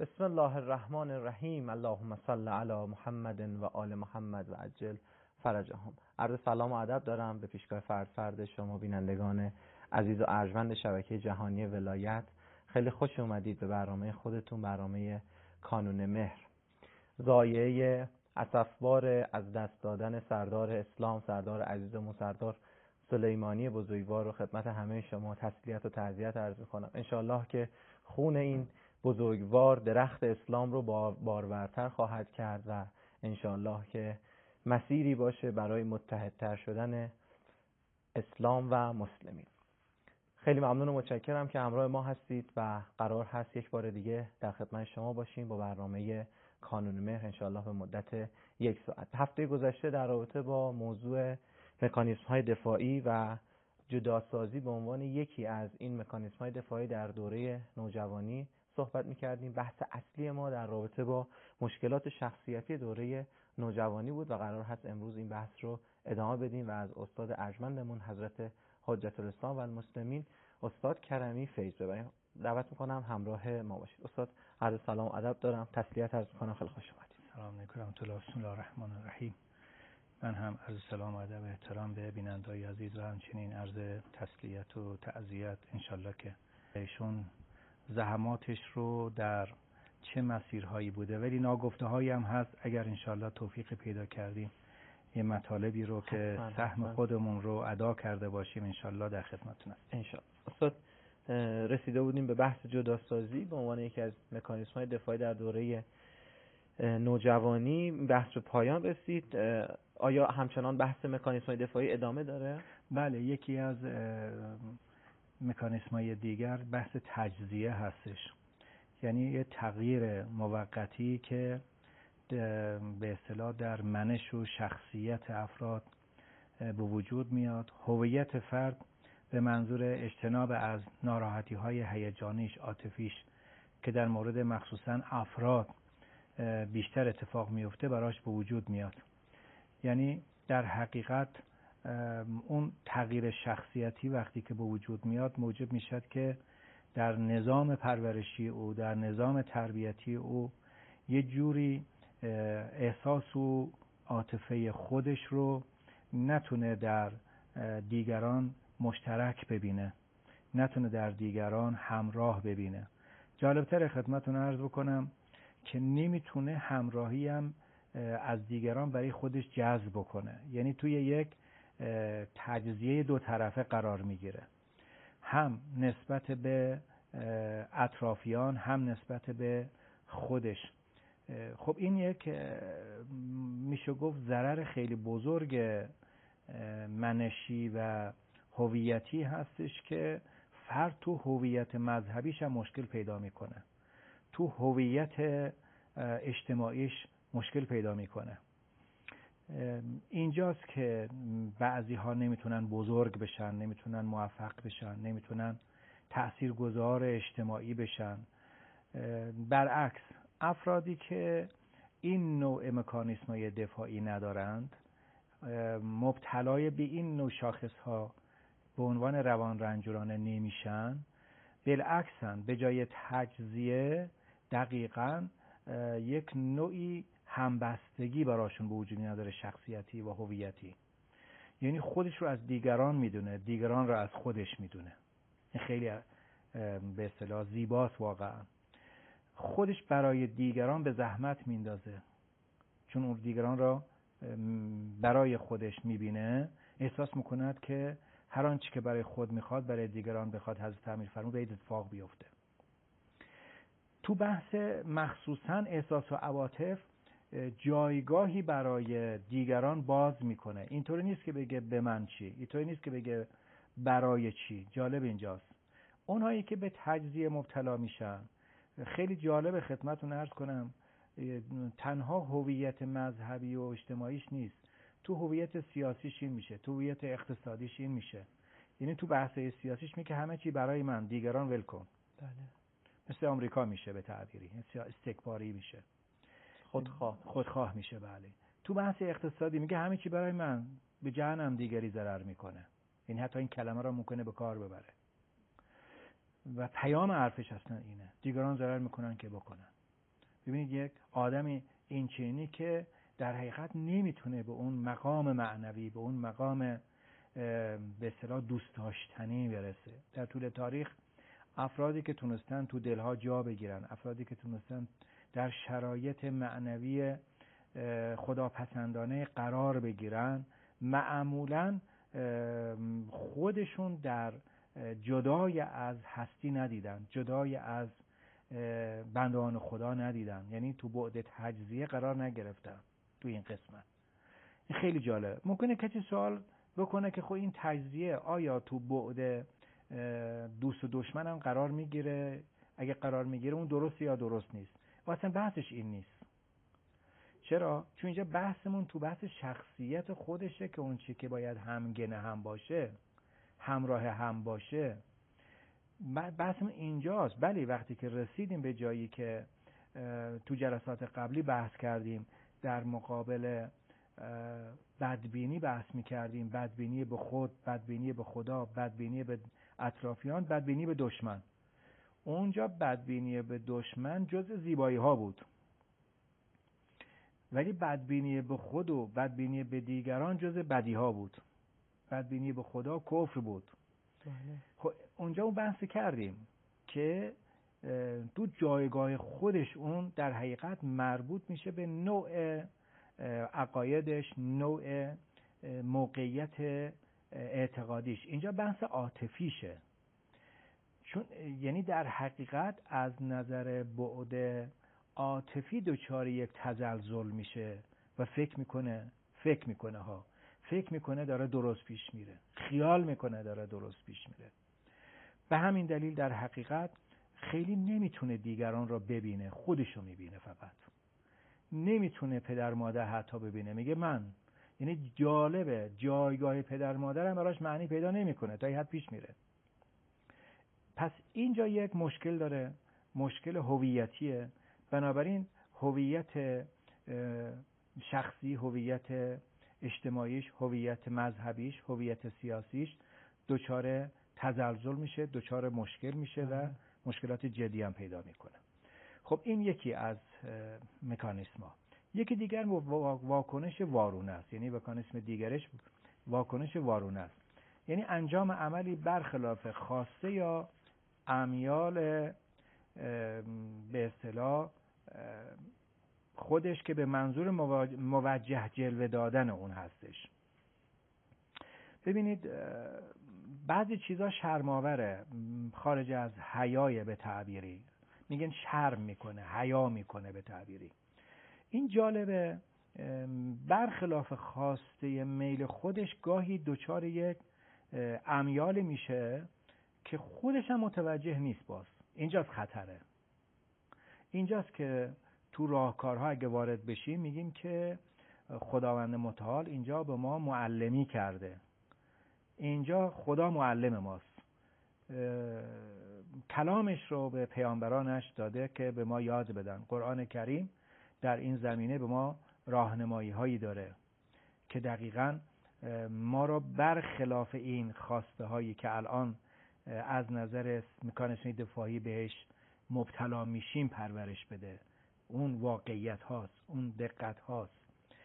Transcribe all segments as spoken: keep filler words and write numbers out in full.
بسم الله الرحمن الرحیم. اللهم صل علی محمد و آل محمد و عجل فرجهم. عرض سلام و ادب دارم به پیشگاه فرد فرد شما بینندگان عزیز و ارجمند شبکه جهانی ولایت. خیلی خوش اومدید به برنامه خودتون، برنامه کانون مهر. ضایعه اسفبار از دست دادن سردار اسلام، سردار عزیزمون، سردار سلیمانی بزرگوار رو خدمت همه شما تسلیت و تعزیت عرض می‌کنم. انشالله که خون این بزرگوار درخت اسلام رو بارورتر خواهد کرد و انشالله که مسیری باشه برای متحدتر شدن اسلام و مسلمین. خیلی ممنون و متشکرم که همراه ما هستید و قرار هست یک بار دیگه در خدمت شما باشیم با برنامه کانون مهر انشالله به مدت یک ساعت. هفته گذشته در رابطه با موضوع مکانیزم های دفاعی و جداسازی به عنوان یکی از این مکانیزم های دفاعی در دوره نوجوانی صحبت می‌کردیم. بحث اصلی ما در رابطه با مشکلات شخصیتی دوره نوجوانی بود و قرار هست امروز این بحث رو ادامه بدیم و از استاد ارجمندمون حضرت حجت الاسلام و المسلمین استاد کرمی فیض ببریم. دعوت می‌کنم همراه ما باشید. استاد عرض سلام و ادب دارم، تسلیت عرض می‌کنم، خیلی خوش اومدید. سلام علیکم. بسم الله الرحمن الرحیم. من هم عرض سلام و ادب و احترام به بینندگان عزیز و همچنین عرض تسلیت و تعزیت انشالله که ایشون زحماتش رو در چه مسیرهایی بوده، ولی ناگفته هایی هم هست. اگر انشالله توفیق پیدا کردیم یه مطالبی رو که سهم خودمون رو ادا کرده باشیم انشالله در خدمتتون هستیم. انشالله. استاد رسیده بودیم به بحث جداسازی به عنوان یکی از مکانیزم های دفاعی در دوره نوجوانی. بحث رو پایان رسید. آیا همچنان بحث مکانیزم های دفاعی ادامه داره؟ بله، یکی از مکانیزم های دیگر بحث تجزیه هستش، یعنی یه تغییر موقتی که به اصطلاح در منش و شخصیت افراد به وجود میاد. هویت فرد به منظور اجتناب از ناراحتی های هیجانیش، عاطفیش که در مورد مخصوصا افراد بیشتر اتفاق میفته براش به وجود میاد. یعنی در حقیقت اون تغییر شخصیتی وقتی که به وجود میاد موجب میشد که در نظام پرورشی او، در نظام تربیتی او یه جوری احساس و عاطفه خودش رو نتونه در دیگران مشترک ببینه، نتونه در دیگران همراه ببینه. جالبتر خدمتتون عرض بکنم که نمیتونه همراهی هم از دیگران برای خودش جذب بکنه. یعنی توی یک تجزیه دو طرفه قرار میگیره، هم نسبت به اطرافیان هم نسبت به خودش. خب این یک میشه گفت ضرر خیلی بزرگ منشی و هویتی هستش که فرد تو هویت مذهبیش هم مشکل پیدا میکنه، تو هویت اجتماعیش مشکل پیدا میکنه. اینجاست که بعضی ها نمیتونن بزرگ بشن، نمیتونن موفق بشن، نمیتونن تأثیرگذار اجتماعی بشن. برعکس افرادی که این نوع مکانیزم‌های دفاعی ندارند، مبتلای به این نوع شاخص ها به عنوان روان رنجورانه نمیشن، بالعکسن به جای تجزیه دقیقاً یک نوعی همبستگی براشون به وجود نداره، شخصیتی و هویتی. یعنی خودش رو از دیگران میدونه، دیگران رو از خودش میدونه. این خیلی به اصطلاح زیباست واقعا. خودش برای دیگران به زحمت میندازه، چون اون دیگران را برای خودش میبینه، احساس میکند که هر آنچه که برای خود میخواد برای دیگران بخواد حضرت امیرفرمود به اتفاق بیفته. تو بحث مخصوصا احساس و عواطف جایگاهی برای دیگران باز میکنه. اینطوری نیست که بگه به من چی، اینطوری نیست که بگه برای چی. جالب اینجاست اونهایی که به تجزیه مبتلا میشن، خیلی جالب خدمتتون عرض کنم، تنها هویت مذهبی و اجتماعیش نیست، تو هویت سیاسیش این میشه، تو هویت اقتصادیش این میشه. یعنی تو بحث سیاسیش میگه همه چی برای من، دیگران ول کن. بله. مثل آمریکا میشه به تعبیری، استکباری میشه، خودخواه خودخواه میشه. بله. تو بحث اقتصادی میگه همه چی برای من، به جهنم دیگری ضرر میکنه. یعنی حتی این کلمه را ممکنه به کار ببره و پیام حرفش اصلا اینه، دیگران ضرر میکنن که بکنن. ببینید یک آدمی این چینی که در حقیقت نمیتونه به اون مقام معنوی، به اون مقام به اصطلاح دوست داشتنی برسه. در طول تاریخ افرادی که تونستن تو دلها جا بگیرن، افرادی که تونستن در شرایط معنوی خداپسندانه قرار بگیرن، معمولاً خودشون در جدای از هستی ندیدن، جدای از بندگان خدا ندیدن، یعنی تو بعد تجزیه قرار نگرفتن. تو این قسمت این خیلی جالب. ممکنه کسی سوال بکنه که خب این تجزیه آیا تو بعد دوست و دشمن هم قرار میگیره؟ اگه قرار میگیره اون درست یا درست نیست؟ اصلا بحثش این نیست. چرا؟ چون اینجا بحثمون تو بحث شخصیت خودشه که اون چی که باید همگنه هم باشه، همراه هم باشه، بحثمون اینجاست. بلی وقتی که رسیدیم به جایی که تو جلسات قبلی بحث کردیم، در مقابل بدبینی بحث میکردیم، بدبینی به خود، بدبینی به خدا، بدبینی به اطرافیان، بدبینی به دشمن. اونجا بدبینی به دشمن جز زیبایی ها بود، ولی بدبینی به خود و بدبینی به دیگران جز بدی ها بود. بدبینی به خدا کفر بود. خب اونجا اون بحث کردیم که تو جایگاه خودش اون در حقیقت مربوط میشه به نوع عقایدش، نوع موقعیت اعتقادیش. اینجا بحث عاطفیشه، چون یعنی در حقیقت از نظر بعد عاطفی دچار یک تزلزل میشه و فکر میکنه فکر میکنه ها فکر میکنه داره درست پیش میره، خیال میکنه داره درست پیش میره. به همین دلیل در حقیقت خیلی نمیتونه دیگران را ببینه، خودشو میبینه فقط. نمیتونه پدر مادر حتی ببینه، میگه من. یعنی جالبه جایگاه پدر مادر هم براش معنی پیدا نمیکنه، تا این حد پیش میره. پس اینجا یک مشکل داره، مشکل هویتیه. بنابراین هویت شخصی، هویت اجتماعیش، هویت مذهبیش، هویت سیاسیش دچار تزلزل میشه، دچار مشکل میشه و مشکلات جدی هم پیدا میکنه. خب این یکی از مکانیسم‌ها. یکی دیگر واکنش وارونه است، یعنی مکانیسم دیگرش واکنش وارونه است، یعنی انجام عملی برخلاف خواسته یا امیال به اصطلاح خودش که به منظور موجه جلوه دادن اون هستش. ببینید بعضی چیزا شرم‌آوره، خارج از حیای به تعبیری، میگن شرم میکنه، حیا میکنه به تعبیری. این جالبه، برخلاف خواسته میل خودش گاهی دچار یک امیال میشه که خودش هم متوجه نیست. باز اینجاست خطره. اینجاست که تو راهکارها اگه وارد بشیم میگیم که خداوند متعال اینجا به ما معلمی کرده، اینجا خدا معلم ماست، کلامش رو به پیامبرانش داده که به ما یاد بدن. قرآن کریم در این زمینه به ما راهنمایی هایی داره که دقیقاً ما رو برخلاف این خواسته هایی که الان از نظر مکانیسم دفاعی بهش مبتلا میشیم پرورش بده. اون واقعیت هاست، اون دقت هاست.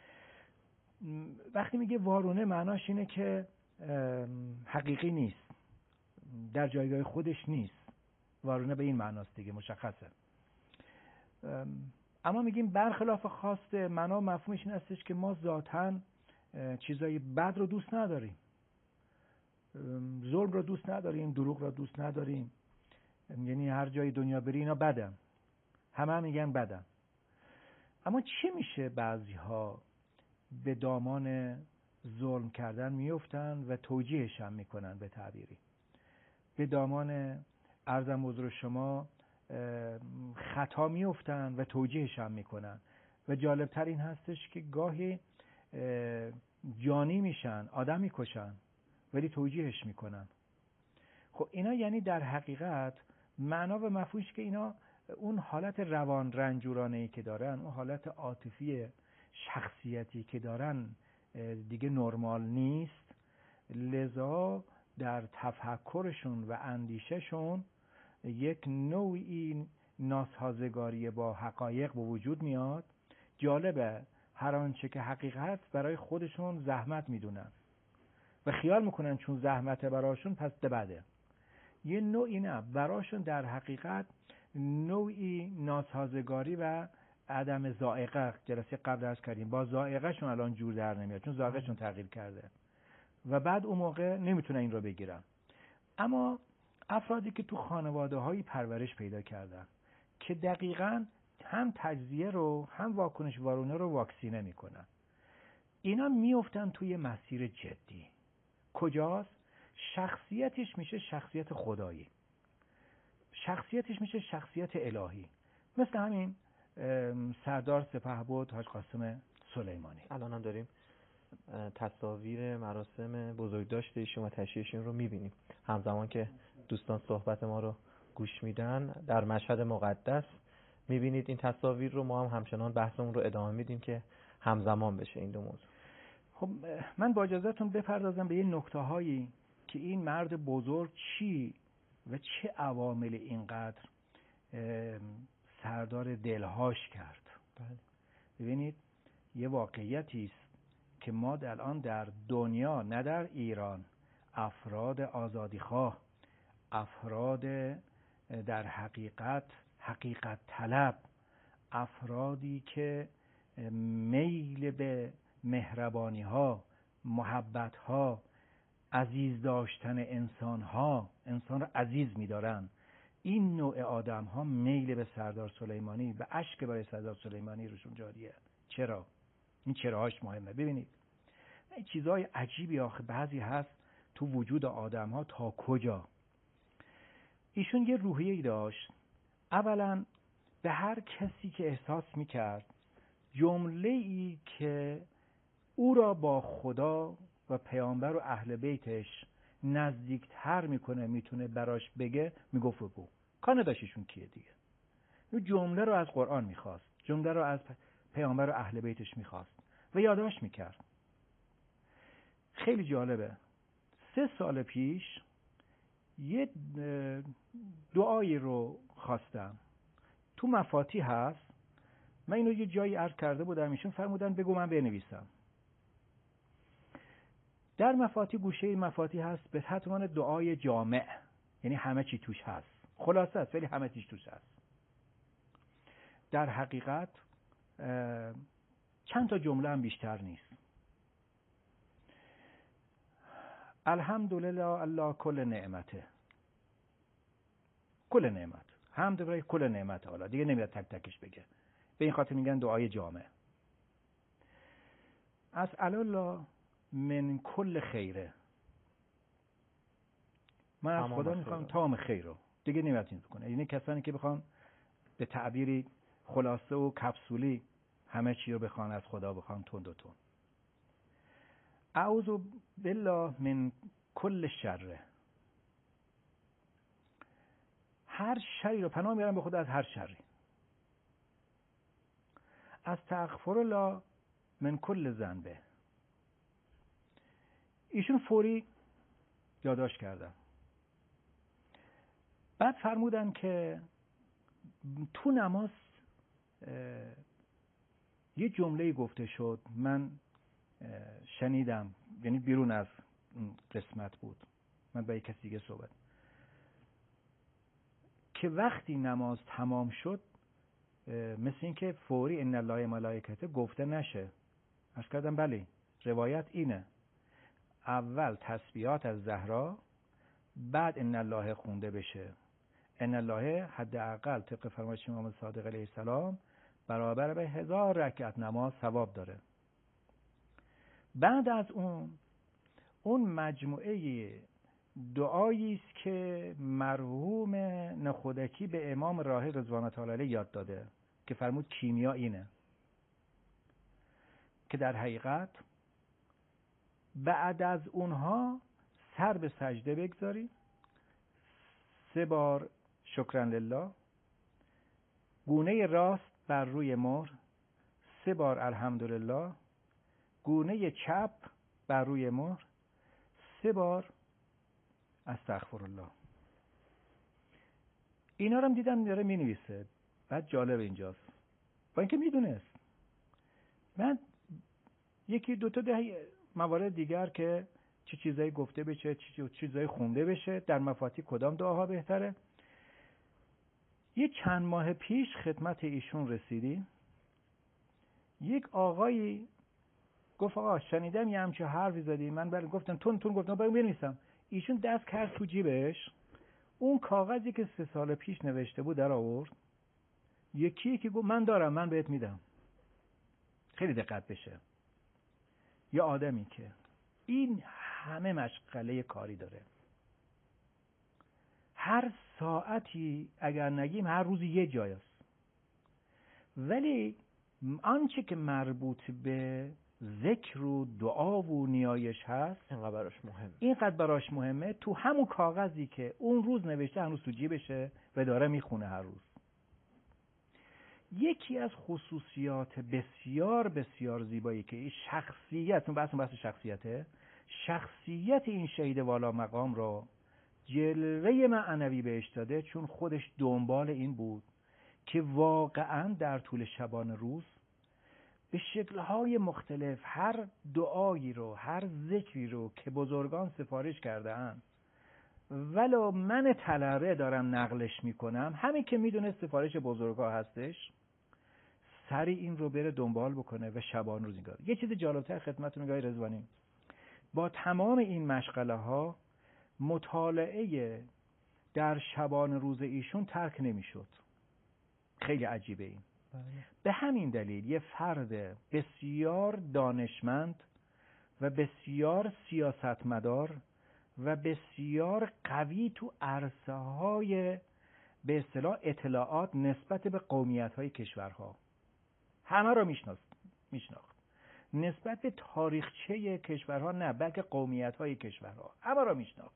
وقتی میگه وارونه معناش اینه که حقیقی نیست، در جایگاه خودش نیست. وارونه به این معناست دیگه، مشخصه. اما میگیم برخلاف خواسته، معنا مفهومش این هستش که ما ذاتاً چیزای بد رو دوست نداریم، ظلم رو دوست نداریم، دروغ رو دوست نداریم. یعنی هر جای دنیا بری اینا بدن، همه هم میگن بدن. اما چی میشه بعضی ها به دامان ظلم کردن میفتن و توجیهش هم میکنن، به تعبیری به دامان عرضم حضور شما خطا میفتن و توجیهش هم میکنن. و جالبتر این هستش که گاهی جانی میشن، آدم میکشن ولی توجیهش میکنن. خب اینا یعنی در حقیقت معنا و مفهومش که اینا اون حالت روان رنجورانه‌ای که دارن، اون حالت عاطفی شخصیتی که دارن دیگه نرمال نیست. لذا در تفکرشون و اندیششون یک نوعی ناسازگاری با حقایق به وجود میاد. جالبه هر آنچه که حقیقت برای خودشون زحمت میدونن و خیال میکنن چون زحمت براشون پس بده. یه نوعی نه، براشون در حقیقت نوعی ناسازگاری و عدم ذائقه. جلسه قبل عرض کردیم با ذائقه شون الان جور در نمیاد چون ذائقه شون تغییر کرده و بعد اون موقع نمیتونن این رو بگیرن. اما افرادی که تو خانواده هایی پرورش پیدا کردن که دقیقاً هم تجزیه رو هم واکنش وارونه رو واکسینه میکنن، اینا میافتن توی مسیر جدی. کجاست؟ شخصیتش میشه شخصیت خدایی، شخصیتش میشه شخصیت الهی، مثل همین سردار سپهبد حاج قاسم سلیمانی. الان هم داریم تصاویر مراسم بزرگداشت ایشون و تشییعشون رو میبینیم همزمان که دوستان صحبت ما رو گوش میدن. در مشهد مقدس میبینید این تصاویر رو. ما هم همچنان بحثمون رو ادامه میدیم که همزمان بشه این دو موضوع. خب من با اجازهتون بپردازم به یه نکته هایی که این مرد بزرگ چی و چه عوامل اینقدر سردار دلهاش کرد. بله. ببینید یه واقعیتی است که ما الان در دنیا، نه در ایران، افراد آزادیخواه، افراد در حقیقت حقیقت طلب، افرادی که میل به مهربانی ها، محبت ها، عزیز داشتن انسان ها، انسان را عزیز می‌دارن، این نوع آدم ها میل به سردار سلیمانی و اشک برای سردار سلیمانی روشون جاریه. چرا؟ این چراهاش مهمه. ببینید این چیزای عجیبی آخه بعضی هست تو وجود آدم ها تا کجا. ایشون یه روحیه‌ای داشت. اولا به هر کسی که احساس میکرد جمله‌ای که او را با خدا و پیامبر و اهل بیتش نزدیکتر میکنه میتونه براش بگه میگفت بگو. کار نداشت ایشون کیه دیگه. اون جمله رو از قرآن میخواست، جمله رو از پیامبر و اهل بیتش میخواست و یادداشت میکرد. خیلی جالبه. سه سال پیش یه دعایی رو خواستم، تو مفاتیح هست. من اینو یه جایی عرض کرده بودم، ایشون فرمودن بگو من بنویسم. در مفاتیح، گوشه مفاتیح هست به عنوان دعای جامع، یعنی همه چی توش هست، خلاصه است ولی همه چیش توش هست. در حقیقت چند تا جمله هم بیشتر نیست. الحمدلله الله کل نعمته، کل نعمت، حمد برای کل نعمت. حالا دیگه نمیاد تک تکش بگه، به این خاطر میگن دعای جامع. اسأل الله من کل خیره، من از خدا میخوام تمام خیر رو، دیگه نمیاد این بکنه. یعنی کسانی که بخوان به تعبیری خلاصه و کپسولی همه چی رو بخوان از خدا بخوان تند و تند. اعوذ بالله من کل شر، هر شری رو پناه میبرم به خدا از هر شری. استغفر الله من کل ذنبه. ایشون فوری یادداشت کردن. بعد فرمودن که تو نماز یه جمله گفته شد، من شنیدم، یعنی بیرون از قسمت بود، من با یک کسی دیگه صحبت، که وقتی نماز تمام شد مثل این که فوری ان الله ملائکته گفته نشه. عرض کردم بله، روایت اینه، اول تسبیحات از زهرا، بعد ان الله خونده بشه. ان الله حداقل طبق فرمایش امام صادق علیه السلام برابر به هزار رکعت نماز ثواب داره. بعد از اون اون مجموعه دعایی است که مرحوم نخودکی به امام راحل رضوان الله تعالی علیه یاد داده که فرمود کیمیا اینه، که در حقیقت بعد از اونها سر به سجده بگذاری، سه بار شکرن لله، گونه راست بر روی مهر، سه بار الحمدلله، گونه چپ بر روی مهر، سه بار استغفر الله. اینا رو هم دیدم داره مینویسه. بعد جالب اینجاست، با اینکه میدونست. من یکی دوتا ده موارد دیگر که چه چیزایی گفته بشه، چه چیزایی خونده بشه، در مفاتیح کدام دعاها بهتره. یه چند ماه پیش خدمت ایشون رسیدیم، یک آقایی گفت آقا شنیدم یه همچه حرفی زدی. من برای گفتم تون تون گفتم برای بنویسم. ایشون دست کرد تو جیبش، اون کاغذی که سه سال پیش نوشته بود در آورد. یکی که گفت من دارم، من بهت میدم. خیلی دقت بشه. یه آدمی که این همه مشغله کاری داره، هر ساعتی اگر نگیم هر روز یه جای است، ولی آنچه که مربوط به ذکر و دعا و نیایش هست اینقدر براش مهمه اینقدر براش مهمه تو همون کاغذی که اون روز نوشته هنوز تو جیبشه و داره میخونه هر روز. یکی از خصوصیات بسیار بسیار زیبایی که این شخصیت، بحث بحث شخصیته، شخصیت این شهید والا مقام را جلوه معنوی بهش داده، چون خودش دنبال این بود که واقعا در طول شبانه روز به شکل‌های مختلف هر دعایی رو، هر ذکری رو که بزرگان سفارش کرده‌اند، ولو من طلبه دارم نقلش میکنم، همین که میدونه سفارش بزرگا هستش، سری این رو بره دنبال بکنه و شبان روز نگاه. یه چیز جالبتر خدمتتون میگم رضوانی، با تمام این مشغله ها مطالعه در شبان روز ایشون ترک نمیشد. خیلی عجیبه این. بله. به همین دلیل یه فرد بسیار دانشمند و بسیار سیاستمدار و بسیار قوی تو عرصه های به اصطلاح اطلاعات نسبت به قومیت های کشورها، همه را میشناخت میشناخت نسبت به تاریخچه کشورها نه، بلکه قومیت های کشورها همه را میشناخت.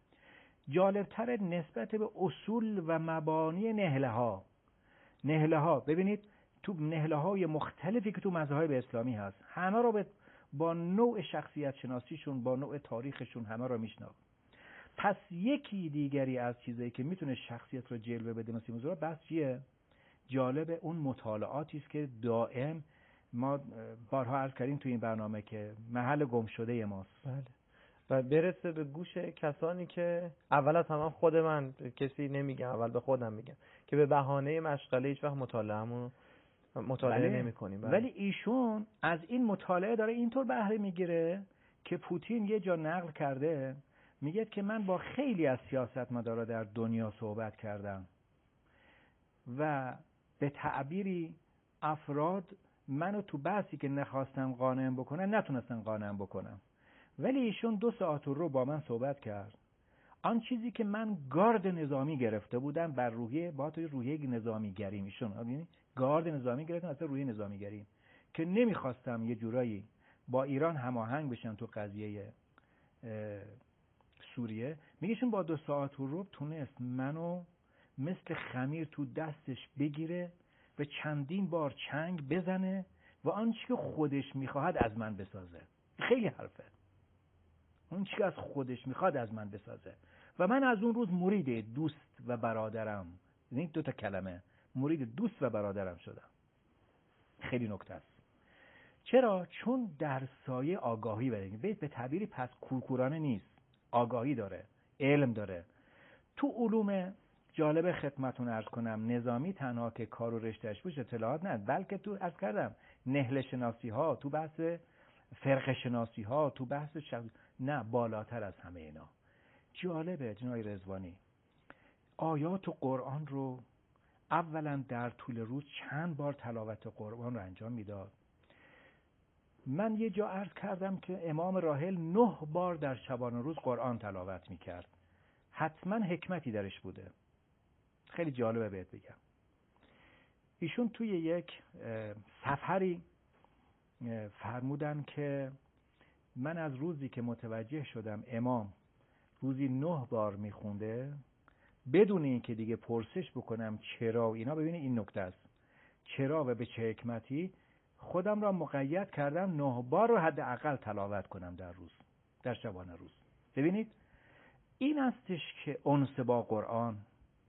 جالبتر نسبت به اصول و مبانی نهله ها نهله ها ببینید تو نهله های مختلفی که تو مذاهب اسلامی هست، همه را به با نوع شخصیت شناسیشون، با نوع تاریخشون همه را میشناخت. پس یکی دیگری از چیزایی که میتونه شخصیت رو جلوه بده مثل موضوع بس چیه؟ جالب اون مطالعاتی است که دائم ما بارها عرض کردیم تو این برنامه که محل گم شده ماست. بله. و برسه به گوش کسانی که اول از همه خود من کسی نمیگم، اول به خودم میگم که به بهانه مشغله هیچ وقت مطالعه‌مون مطالعه بله. نمی‌کنیم. بله. ولی ایشون از این مطالعه داره اینطور بهره میگیره که پوتین یه جا نقل کرده، میگه که من با خیلی از سیاستمدارا در دنیا صحبت کردم و به تعبیری افراد منو تو بحثی که نخواستم قانع بکنن نتونستن قانع بکنم، ولی ایشون دو ساعت رو با من صحبت کرد. آن چیزی که من گارد نظامی گرفته بودم بر روحیه با توی روحیه نظامی گریم، ایشون ببینید گارد نظامی گرفتم اصلا روحیه نظامی گریم که نمیخواستم یه جورایی با ایران هماهنگ بشن تو قضیه سوریه. میگهشون با دو ساعت رو تونست منو مثل خمیر تو دستش بگیره و چندین بار چنگ بزنه و آنچه که خودش میخواهد از من بسازه. خیلی حرفه. اون چی که از خودش میخواد از من بسازه و من از اون روز مرید دوست و برادرم، این دو تا کلمه، مرید دوست و برادرم شدم. خیلی نکته است. چرا؟ چون در سایه آگاهی بده. به تعبیری پس کورکورانه نیست، آگاهی داره، علم داره. تو علوم جالب خدمتون عرض کنم نظامی تنها که کار و رشتهش بود اطلاعات نه، بلکه تو عرض کردم نهله شناسی ها، تو بحث فرقه شناسی ها، تو بحث شخص... نه بالاتر از همه اینا. جالبه جناب رضوانی آیات و قرآن رو اولا در طول روز چند بار تلاوت قرآن رو انجام میداد. من یه جا عرض کردم که امام راحل نه بار در شبانه روز قرآن تلاوت میکرد. حتما حکمتی درش بوده. خیلی جالبه بهت بگم. ایشون توی یک سفری فرمودن که من از روزی که متوجه شدم امام روزی نه بار میخونده بدون اینکه دیگه پرسش بکنم چرا اینا، ببینید این نکته است، چرا و به چه حکمتی، خودم را مقید کردم نه بار رو حداقل تلاوت کنم در روز، در شبانه روز. ببینید این استش که انس با قرآن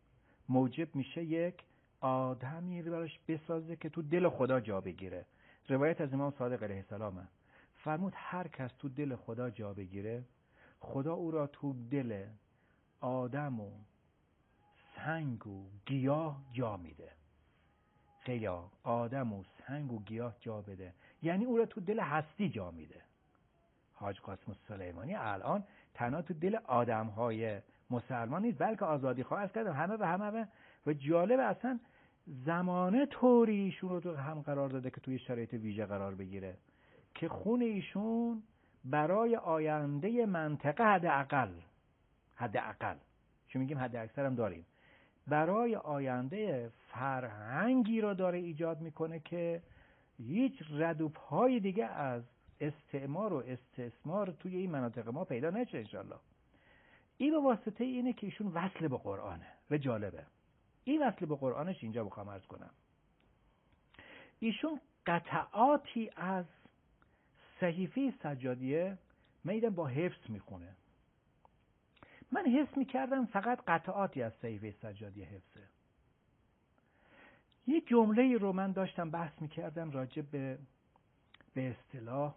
موجب میشه یک آدمی رو براش بسازه که تو دل خدا جا بگیره. روایت از امام صادق علیه السلام فرمود هر کس تو دل خدا جا بگیره، خدا او را تو دل آدم و سنگ و گیاه جا میده. خیلی آدم و سنگ و گیاه جا بده، یعنی او را تو دل هستی جا میده. حاج قاسم سلیمانی الان تنها تو دل آدم‌های مسلمان نیست، بلکه آزادی خواه است کردم همه و همه. و جالب اصلا زمانه طوری ایشون رو تو هم قرار داده که توی شرایط ویژه قرار بگیره که خون ایشون برای آینده منطقه حداقل حداقل چون میگیم حد اکثر هم داریم، برای آینده فرهنگی رو داره ایجاد میکنه که هیچ رد و پای دیگه از استعمار و استثمار توی این مناطق ما پیدا نشه انشالله. این به واسطه اینه که ایشون وصل به قرآنه و جالبه. این وصل به قرآنش اینجا بخوام عرض کنم. ایشون قطعاتی از صحیفه سجادیه میدن با حفظ میخونه. من حس میکردم فقط قطعاتی از صحیفه سجادیه حفظه. یه جمله رو من داشتم بحث میکردم راجع به به اصطلاح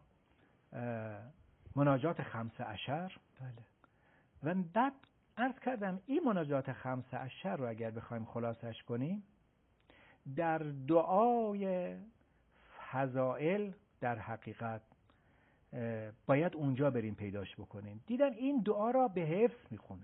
مناجات خمسه عشر. بله. و بعد عرض کردم این مناجات خمسه عشر رو اگر بخوایم خلاصش کنیم، در دعای فضائل در حقیقت باید اونجا بریم پیداش بکنیم. دیدم این دعا را به حفظ میخونه.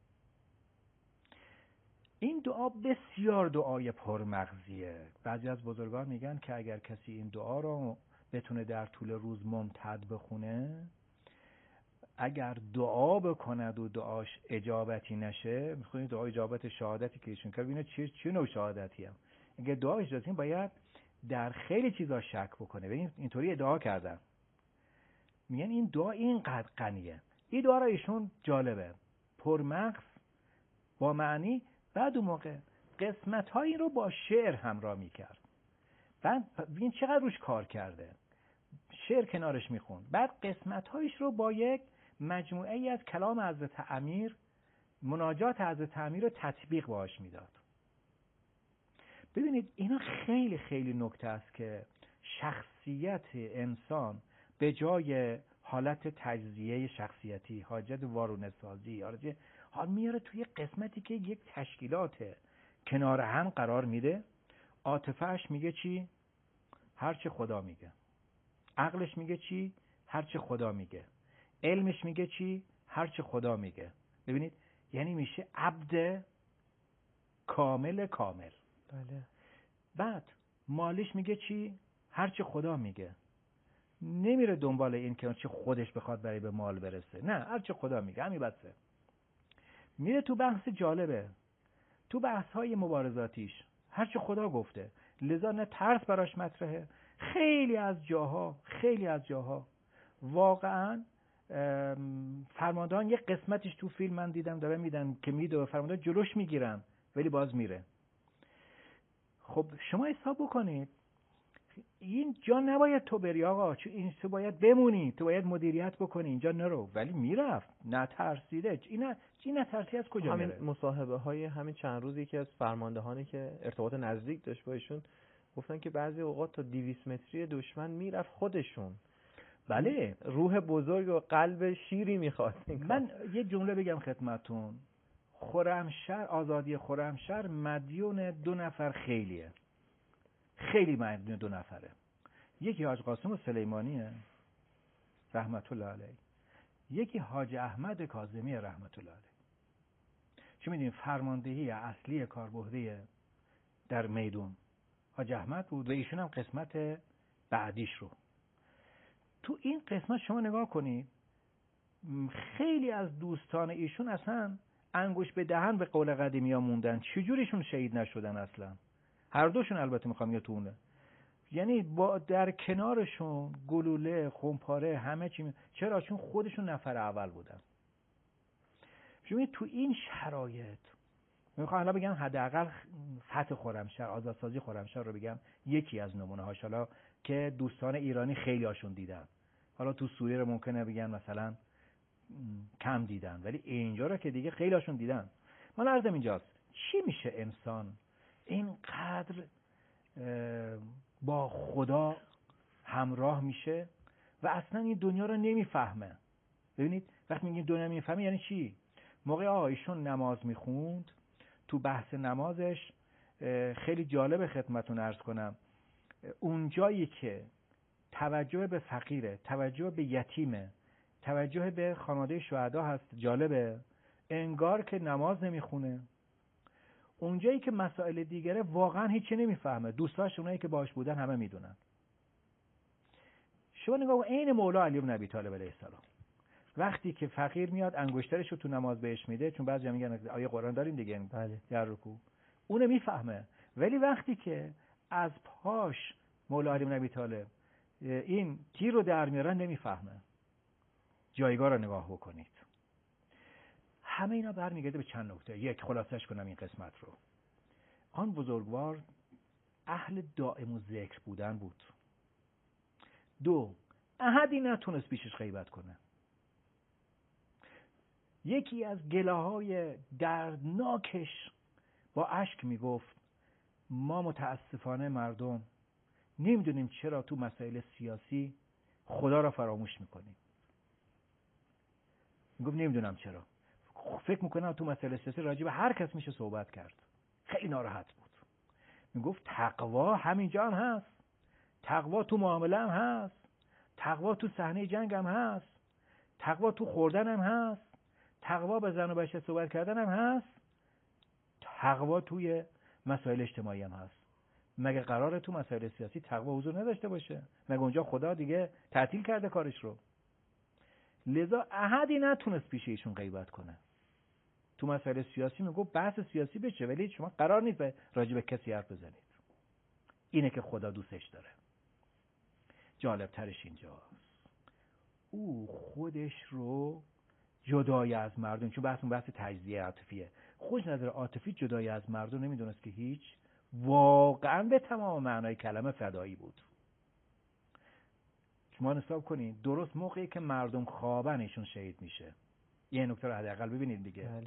این دعا بسیار دعای پرمغزیه. بعضی از بزرگان میگن که اگر کسی این دعا را بتونه در طول روز ممتد بخونه، اگر دعا بکند و دعاش اجابتی نشه، میخونید دعا اجابت شهادتی که ایشون کرد، ببینید چی چی نوع شهادتی هم. اگر دعا اجابتی باید در خیلی چیزا شک بکنه. ببین اینطوری ادعا کردن، میگن این دعا اینقدر غنیه. این دعا را ایشون جالبه، پرمغز با معنی. بعد اون موقع قسمت هایی رو با شعر همراه میکرد. بعد ببین چقدر روش کار کرده. شعر کنارش میخوند، بعد قسمت هایش رو با یک مجموعه ای از کلام حضرت امیر، مناجات حضرت امیر رو تطبیق باهاش میداد. ببینید اینا خیلی خیلی نکته است که شخصیت انسان به جای حالت تجزیه شخصیتی، حاجت وارونه‌سازی، حال میاره توی قسمتی که یک تشکیلات کنار هم قرار میده. عاطفه‌اش میگه چی؟ هرچه خدا میگه. عقلش میگه چی؟ هرچه خدا میگه. علمش میگه چی؟ هرچه خدا میگه. ببینید یعنی میشه عبد کامل کامل. بله. بعد مالش میگه چی؟ هرچه خدا میگه. نمیره دنبال این که چه خودش بخواد برای به مال برسه، نه، هرچه خدا میگه همین بسه. میره تو بحث جالبه، تو بحث های مبارزاتیش هرچه خدا گفته، لذا نه ترس براش مطرحه. خیلی از جاها خیلی از جاها واقعا فرماندهان یک قسمتش تو فیلم من دیدم داره میدن که میدو فرماندهان جلوش میگیرن ولی باز میره. خب شما حساب بکنید این جا نباید تو بری آقا، چون این تو باید بمونی، تو باید مدیریت بکنی، اینجا نرو، ولی میرفت نترسیده. این این نترسی از کجا همین میره؟ مصاحبه های همین چند روزی که از فرماندهانی که ارتباط نزدیک داشت با ایشون گفتن که بعضی اوقات تا دویست متری دشمن میرفت خودشون. بله، روح بزرگ و قلب شیری میخواد. من یه جمله بگم خدمتون. خرمشهر، آزادی خرمشهر مدیون دو نفر خیلیه، خیلی مدیون دو نفره. یکی حاج قاسم سلیمانیه رحمت الله علیه، یکی حاج احمد کاظمی رحمت الله علیه. چون میدونیم فرماندهی اصلی کاربرده در میدون حاج احمد بود و ایشون هم قسمت بعدیش رو. تو این قسمت شما نگاه کنید خیلی از دوستان ایشون اصلا انگوش به دهن به قول قدیمی ها موندن. چجوریشون شهید نشدن اصلا؟ هر دوشون البته میخوام یا تونه، یعنی با در کنارشون گلوله خمپاره همه چی می... چرا؟ چون خودشون نفر اول بودن. شما تو این شرایط میخوام حالا بگم حداقل فتح خرمشهر، آزادسازی خرمشهر رو بگم یکی از نمونه هاش، حالا که دوستان ایرانی خیلی هاشون دیدن، حالا تو سوریه رو ممکنه بگن مثلا کم دیدن، ولی اینجا رو که دیگه خیلی هاشون دیدن. من عرضم اینجاست چی میشه انسان اینقدر با خدا همراه میشه و اصلا این دنیا رو نمیفهمه؟ ببینید وقتی میگیم دنیا نمیفهمه یعنی چی؟ موقع آقا ایشون نماز میخوند، تو بحث نمازش خیلی جالب خدمتون عرض کنم، اونجایی که توجه به فقیره، توجه به یتیمه، توجه به خانواده شهدا هست، جالبه، انگار که نماز نمیخونه. اونجایی که مسائل دیگره واقعا هیچی نمیفهمه، دوستاش اونایی که باش بودن همه میدونن. شما نگاه عین مولا علی بن ابی طالب علیه السلام، وقتی که فقیر میاد انگشترشو تو نماز بهش میده، چون بعضی میگن آیه قرآن داریم دیگه بله. در رکوع، اون میفهمه. ولی وقتی که از پاش مولا علی بن ابی طالب این تیر رو در میارن نمیفهمه. جایگاه رو نگاه بکنید. همه اینا برمیگرده به چند نکته. یک، خلاصش کنم این قسمت رو. آن بزرگوار اهل دائم و ذکر بودن بود. دو، احدی نتونست پیشش غیبت کنه. یکی از گله‌های دردناکش با اشک میگفت ما متاسفانه مردم نمیدونیم چرا تو مسائل سیاسی خدا را فراموش میکنیم. میگفت نمیدونم چرا، فکر میکنم تو مسائل سیاسی راجع به هر کس میشه صحبت کرد. خیلی ناراحت بود. میگفت تقوا همینجا هم هست، تقوا تو معامله هم هست، تقوا تو صحنه جنگ هم هست، تقوا تو خوردن هم هست، تقوا به زن و بچه صحبت کردن هم هست، تقوا توی مسائل اجتماعی هم هست. مگه قراره تو مسائل سیاسی تقوا حضور نداشته باشه؟ مگه اونجا خدا دیگه تعطیل کرده کارش رو؟ لذا احدی نتونست پیش ایشون غیبت کنه. تو مسائل سیاسی میگه بحث سیاسی بشه، ولی شما قرار نیست راجع به کسی حرف بزنید. اینه که خدا دوستش داره. جالب ترش اینجاست، او خودش رو جدای از مردم، چون بحث بحث تجزیه عاطفیه، خودش نظر عاطفی جدای از مردم نمیدونست که هیچ، واقعا به تمام معنای کلمه فدایی بود. شما حساب کنید درست موقعی که مردم خوابن ایشون شهید میشه. یه نکته رو حداقل ببینید دیگه. بله.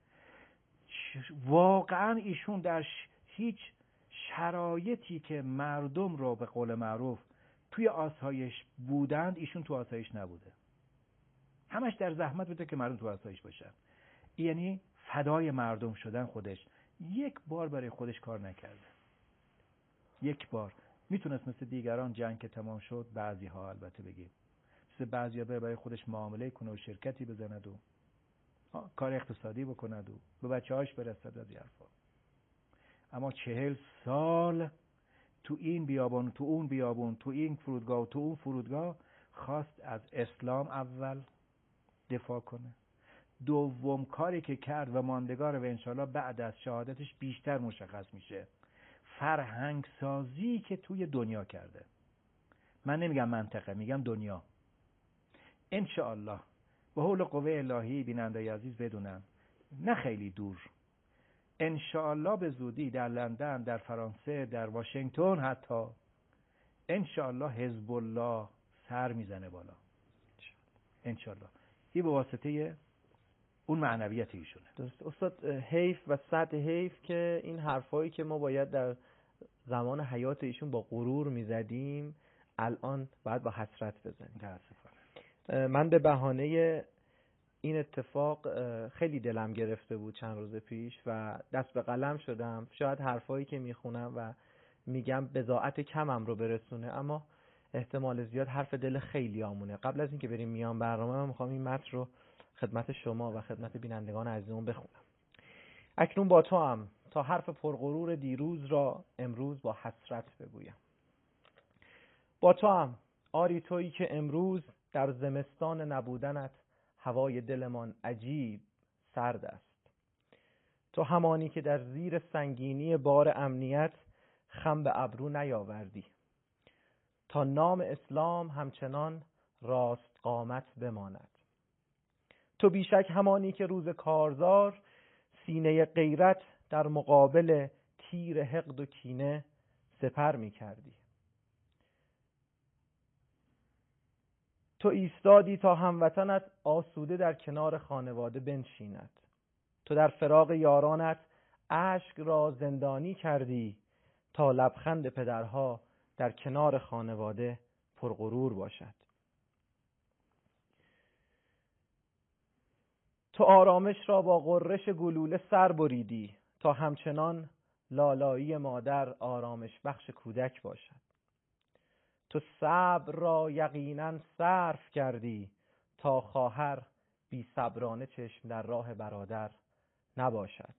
واقعا ایشون در هیچ شرایطی که مردم رو به قول معروف توی آسایش بودند ایشون تو آسایش نبوده. همش در زحمت بوده که مردم تو آسایش باشن. یعنی فدای مردم شدن خودش یک بار برای خودش کار نکرده. یک بار میتونست مثل دیگران جنگ که تمام شد، بعضی ها البته بگیم مثل بعضی ها برای خودش معامله کنه و شرکتی بزند و کار اقتصادی بکند و به بچه هاش برسد از حرفا. اما چهل سال تو این بیابان تو اون بیابون، تو این فرودگاه و تو اون فرودگاه خواست از اسلام اول دفاع کنه. دوم کاری که کرد و ماندگار و انشالله بعد از شهادتش بیشتر مشخص میشه، فرهنگ سازی که توی دنیا کرده. من نمیگم منطقه، میگم دنیا. انشالله به حول قوه الهی بیننده عزیز بدونم نه خیلی دور، انشالله به زودی در لندن، در فرانسه، در واشنگتن حتی، انشالله حزب الله سر میزنه بالا. انشالله این به واسطه اون معنویت ایشونه. درست استاد، حیف و صد حیف که این حرفایی که ما باید در زمان حیات ایشون با غرور میزدیم الان باید با حسرت بزنیم. متاسفانه. من به بهانه این اتفاق خیلی دلم گرفته بود چند روز پیش و دست به قلم شدم. شاید حرفایی که میخونم و میگم بضاعت کمم رو برسونه، اما احتمال زیاد حرف دل خیلی آمونه. قبل از اینکه بریم میان برنامه، من میخوام این متن رو خدمت شما و خدمت بینندگان عزیزمون بخونم. اکنون با تو هم تا حرف پرغرور دیروز را امروز با حسرت بگویم. با تو هم آری تویی که امروز در زمستان نبودنت هوای دلمان عجیب سرد است. تو همانی که در زیر سنگینی بار امنیت خم به ابرو نیاوردی تا نام اسلام همچنان راست قامت بماند. تو بیشک همانی که روز کارزار سینه غیرت در مقابل تیر حقد و کینه سپر می کردی. تو ایستادی تا هموطنت آسوده در کنار خانواده بنشیند. تو در فراق یارانت اشک را زندانی کردی تا لبخند پدرها در کنار خانواده پرغرور باشد. تو آرامش را با غرش گلوله سر بریدی تا همچنان لالایی مادر آرامش بخش کودک باشد. تو صبر را یقینا صرف کردی تا خواهر بی صبرانه چشم در راه برادر نباشد.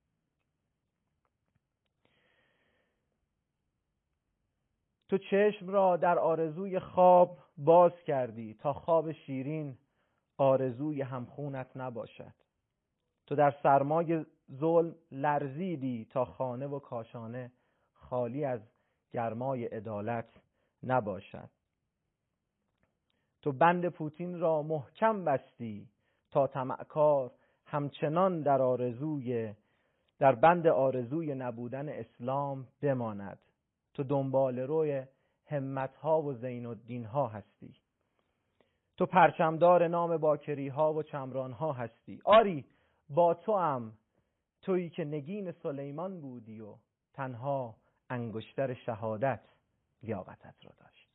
تو چشم را در آرزوی خواب باز کردی تا خواب شیرین آرزوی همخونت نباشد. تو در سرمای ظلم لرزیدی تا خانه و کاشانه خالی از گرمای عدالت نباشد. تو بند پوتین را محکم بستی تا طمعکار همچنان در آرزوی در بند آرزوی نبودن اسلام بماند. تو دنبال روی همتها و زین الدین ها هستی. تو پرچمدار نام باکری ها و چمران ها هستی. آری با تو هم، تویی که نگین سلیمان بودی و تنها انگشتر شهادت لیاقتت را داشت.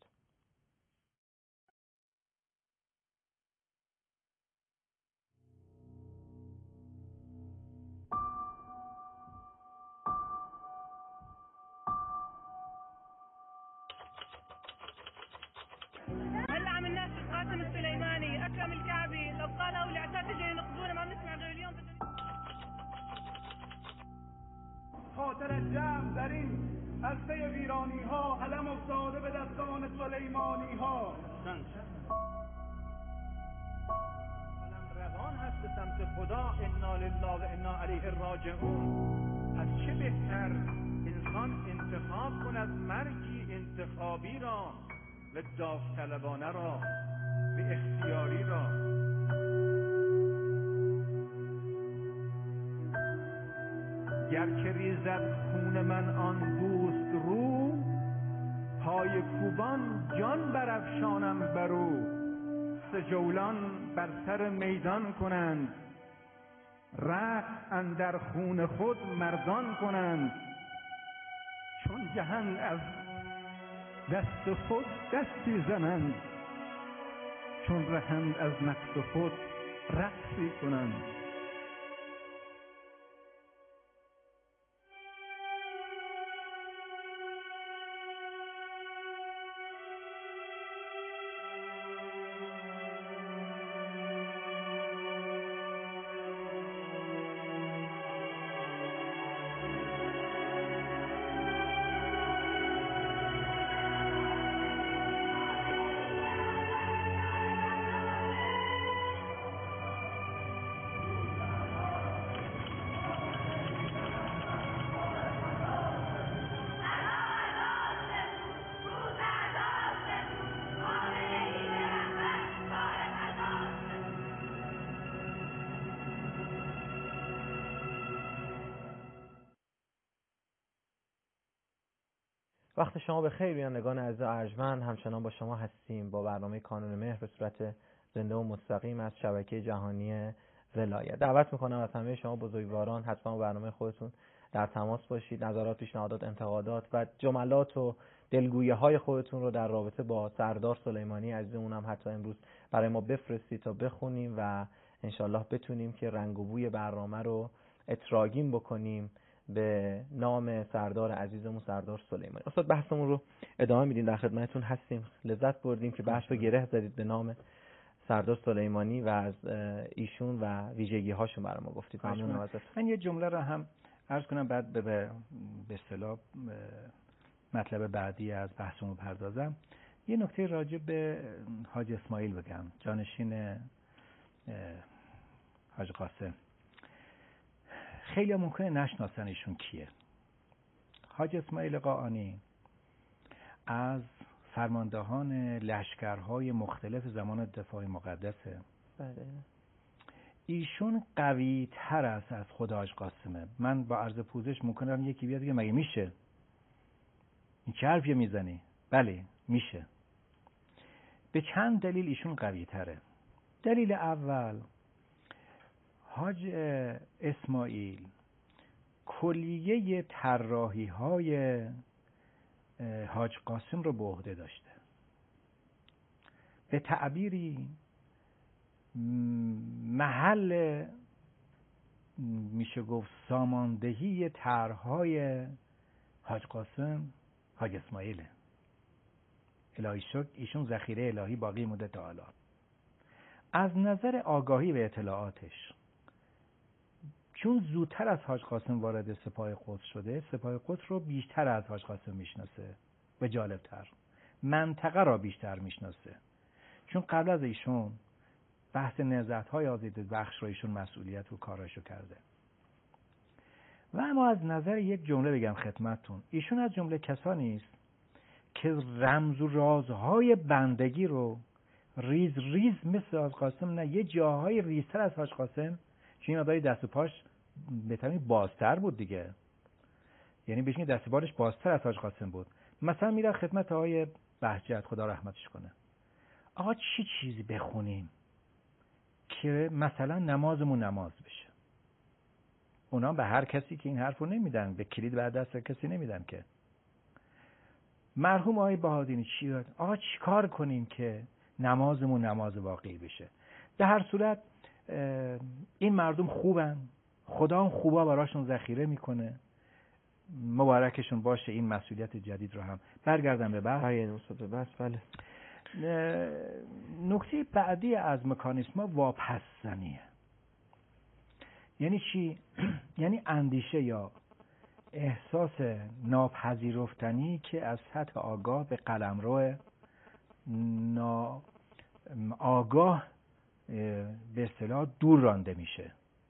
هلا عم الناس قاسم السليماني اكرم الكعبي الابطال او العتاد تجي ينقذونا ما بنسمع غير اليوم. خاطر جمع در این عرصه ویرانی ها علم افتاده به دستان سلیمانی ها. علم روان هست به سمت خدا. انا لله و انا الیه راجعون. از چه بهتر انسان انتخاب کند مرگی انتخابی را و داوطلبانه را و اختیاری را. گر که ریزد خون من آن دوست رو، پای کوبان جان برافشانم برو. سجولان بر سر میدان کنند، رقص اندر خون خود مردان کنند. چون جهان از دست خود دستی زنند، چون رهند از نفس خود رقصی کنند. وقت شما به خیر بینندگان عزیز و ارجمند. همچنان با شما هستیم با برنامه کانون مهر به صورت زنده و مستقیم از شبکه جهانی ولایت. دعوت میکنم از همه شما بزرگواران حتما با برنامه خودتون در تماس باشید. نظرات، پیشنهادات، انتقادات و جملات و دلگویی های خودتون رو در رابطه با سردار سلیمانی عزیزمون هم حتی امروز برای ما بفرستید تا بخونیم و انشالله بتونیم که رنگ و بوی برنامه رو اتراگیم بکنیم به نام سردار عزیزمون سردار سلیمانی. استاد بحثمون رو ادامه میدیم، در خدمتتون هستیم. لذت بردیم که بحث رو گره زدید به نام سردار سلیمانی و از ایشون و ویژگی هاشون برای ما گفتید. ممنونم ازتون. من یه جمله رو هم عرض کنم بعد به به اصطلاح مطلب بعدی از بحثمون پردازم. یه نکته راجع به حاج اسماعیل بگم، جانشین حاج قاسم. خیلی ممکنه نشناسن ایشون کیه. حاج اسماعیل قاآنی از فرماندهان لشکرهای مختلف زمان دفاع مقدسه. بله. ایشون قوی تر است از خود حاج قاسمه. من با عرض پوزش ممکنه یکی بیاد بگه مگه میشه؟ این چه حرفی میزنی؟ بله میشه. به چند دلیل ایشون قوی تره. دلیل اول، حاج اسماعیل کلیه طراحی های حاج قاسم رو به عهده داشته. به تعبیری محل میشه گفت ساماندهی طرح‌های حاج قاسم حاج اسماعیله. الهی شکر ایشون ذخیره الهی باقی مونده تا حالا. از نظر آگاهی و اطلاعاتش، چون زودتر از حاج قاسم وارد سپاه قدس شده، سپاه قدس رو بیشتر از حاج قاسم میشناسه و جالبتر منطقه را بیشتر میشناسه، چون قبل از ایشون بحث نهضت‌های آزادی بخش رو ایشون مسئولیت و کاراشو کرده. و اما از نظر یک جمله بگم خدمتتون، ایشون از جمله کسانی است که رمز و رازهای بندگی رو ریز ریز مثل حاج قاسم، نه یه جاهای ریزتر از حاج قاسم، چون این مداری دست و پاش بهترین بازتر بود دیگه، یعنی بهش دست و بالش بازتر از حاج قاسم بود. مثلا میره خدمت آقای بهجت خدا رحمتش کنه، آقا چی چیزی بخونیم که مثلا نمازمون نماز بشه؟ اونا به هر کسی که این حرفو نمیدن، به کلید بعد دست کسی نمیدن که. مرحوم آقای بهادینی چی داد؟ آقا چی کار کنیم که نمازمون نماز واقعی بشه؟ به هر صورت این مردم خوبن، خدا هم خوبا براشون ذخیره میکنه، مبارکشون باشه. این مسئولیت جدید رو هم برگردم به بحث. بس بله. نکته بعدی از مکانیسم‌ها واپس زنیه. یعنی چی؟ یعنی اندیشه یا احساس ناپذیرفتنی که از سطح آگاه به قلمرو نا آگاه به اصطلاح دور رانده میشه.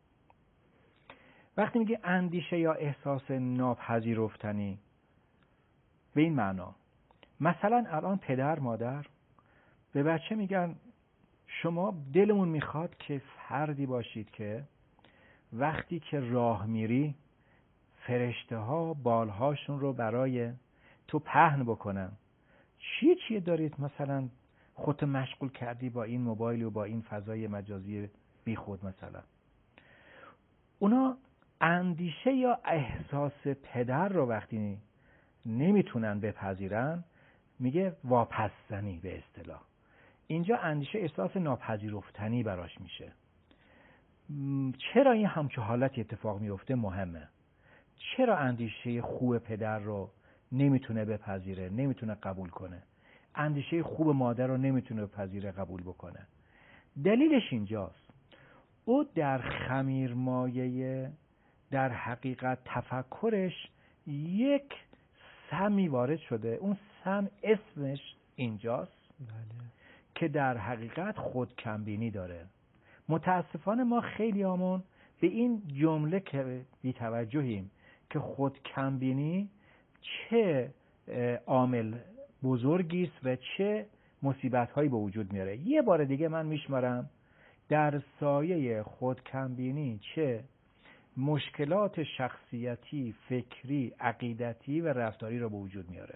وقتی میگه اندیشه یا احساس ناپذیرفتنی، به این معنا مثلا الان پدر مادر به بچه میگن شما دلمون میخواد که فردی باشید که وقتی که راه میری فرشته ها بالهاشون رو برای تو پهن بکنن. چیه چیه دارید مثلا خودت مشغول کردی با این موبایل و با این فضای مجازی بی خود؟ مثلا اونا اندیشه یا احساس پدر رو وقتی نمیتونن بپذیرن، میگه واپس زنی به اصطلاح. اینجا اندیشه احساس ناپذیرفتنی براش میشه. چرا این همچه حالتی اتفاق میفته مهمه. چرا اندیشه خوب پدر رو نمیتونه بپذیره، نمیتونه قبول کنه؟ اندیشه خوب مادر رو نمیتونه بپذیره، قبول بکنه. دلیلش اینجاست. او در خمیرمایه در حقیقت تفکرش یک سمی وارد شده. اون سم اسمش اینجاست بله. که در حقیقت خودکمبینی داره. متاسفانه ما خیلی همون به این جمله که بی توجهیم که خودکمبینی چه عامل بزرگی است و چه مصیبت‌هایی به وجود میاره. یه بار دیگه من میشمارم در سایه خودکمبینی چه مشکلات شخصیتی، فکری، عقیدتی و رفتاری را به وجود میاره.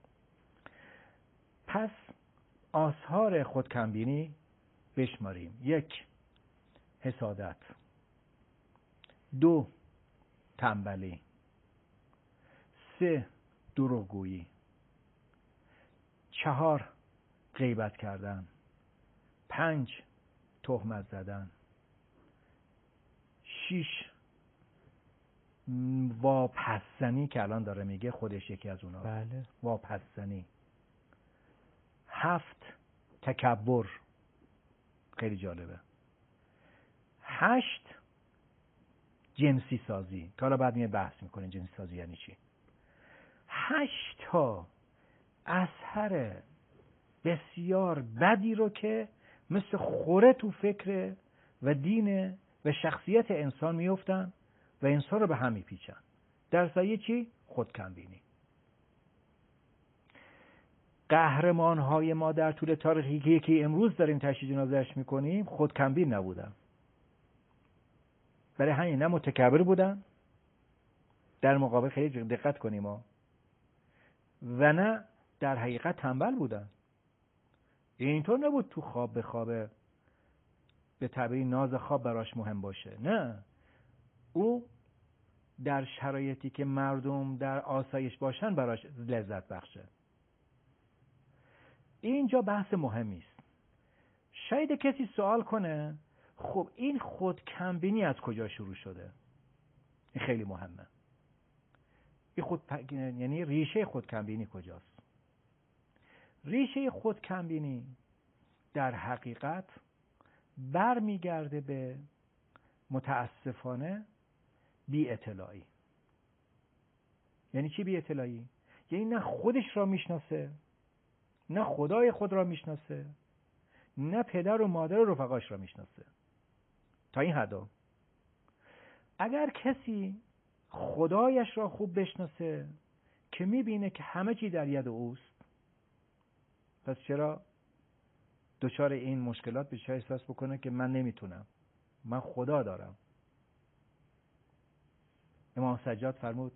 پس آثار خودکمبینی بشماریم: یک، حسادت. دو، تنبلی. سه، دروغگویی. چهار، غیبت کردن. پنج، تهمت زدن. شش، واپسزنی که الان داره میگه، خودش یکی از اونا. بله. واپسزنی. هفت، تکبر. خیلی جالبه. هشت، جنسی سازی که حالا بعد میه بحث میکنیم جنسی سازی یعنی چی. هشت تا اثر بسیار بدی رو که مثل خوره تو فکر و دین و شخصیت انسان میفتن و انسان رو به هم میپیچن. در سایه چی؟ خودکمبینی. قهرمان های ما در طول تاریخی که امروز داریم تشییع جنازه‌اش میکنیم خودکمبین نبودن. برای همین نه متکبر بودن، در مقابل خیلی دقت کنیم ها، و نه در حقیقت تنبل بودن. اینطور نبود تو خواب به خواب به طبعی ناز خواب براش مهم باشه. نه، او در شرایطی که مردم در آسایش باشن براش لذت بخشه. اینجا بحث مهمی است. شاید کسی سوال کنه خب این خودکمبینی از کجا شروع شده؟ این خیلی مهمه. این خود یعنی ریشه خودکمبینی کجاست؟ ریشه خودکمبینی در حقیقت برمیگرده به متاسفانه بی اطلاعی. یعنی چی بی اطلاعی؟ یعنی نه خودش را میشناسه، نه خدای خود را میشناسه، نه پدر و مادر و رفقاش را میشناسه. تا این حدا. اگر کسی خدایش را خوب بشناسه که میبینه که همه چی در ید اوست، پس چرا دچار این مشکلات بشه احساس بکنه که من نمیتونم، من خدا دارم؟ امام سجاد فرمود